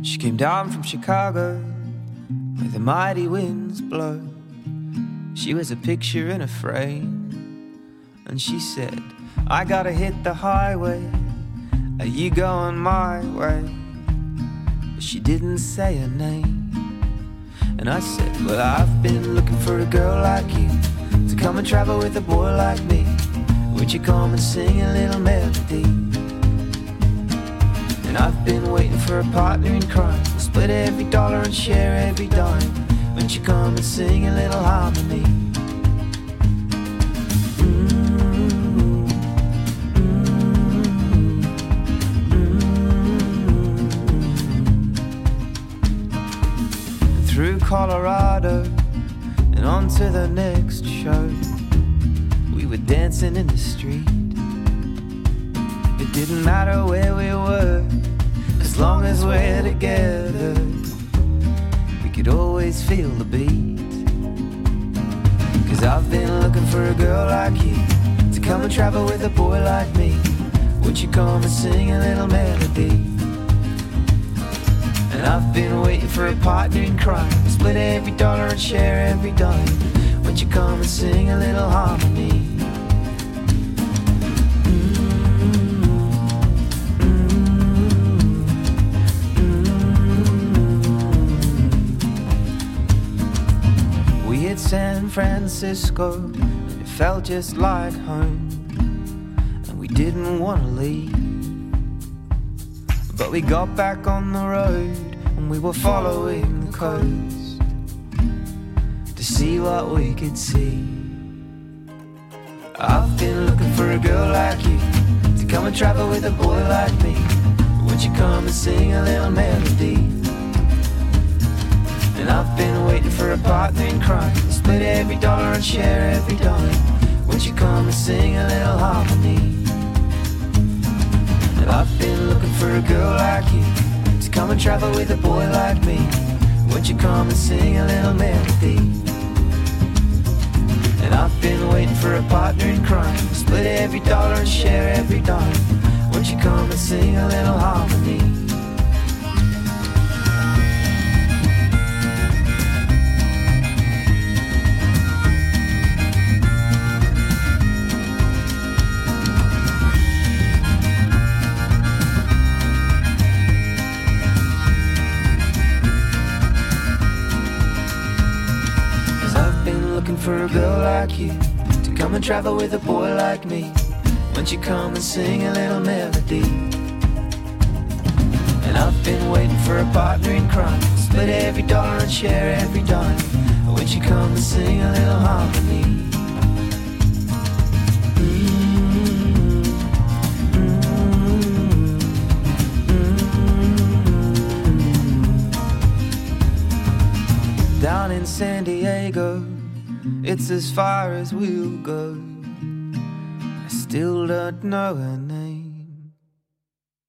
She came down from Chicago where the mighty winds blow. She was a picture in a frame, and she said, I gotta hit the highway, are you going my way? But she didn't say her name. And I said, well, I've been looking for a girl like you to come and travel with a boy like me. Would you come and sing a little melody? And I've been waiting for a partner in crime, we'll split every dollar and share every dime. Won't you come and sing a little harmony? Through Colorado and on to the next show, we were dancing in the street. It didn't matter where we were, as long as we're together, we could always feel the beat. Cause I've been looking for a girl like you to come and travel with a boy like me. Would you come and sing a little melody? And I've been waiting for a partner in crime, split every dollar and share every dime. Won't you come and sing a little harmony? We hit San Francisco and it felt just like home, and we didn't want to leave. But we got back on the road and we were following the coast to see what we could see. I've been looking for a girl like you to come and travel with a boy like me. Would you come and sing a little melody? And I've been waiting for a partner in crime, split every dollar and share every dime. Would you come and sing a little harmony? And I've been looking for a girl like you to come and travel with a boy like me. Won't you come and sing a little melody? And I've been waiting for a partner in crime, split every dollar and share every dime. Won't you come and sing a little harmony? Looking for a girl like you to come and travel with a boy like me. Won't you come and sing a little melody? And I've been waiting for a partner in crime, split every dollar and share every dime. Won't you come and sing a little harmony? Down in San Diego, it's as far as we'll go. I still don't know her name.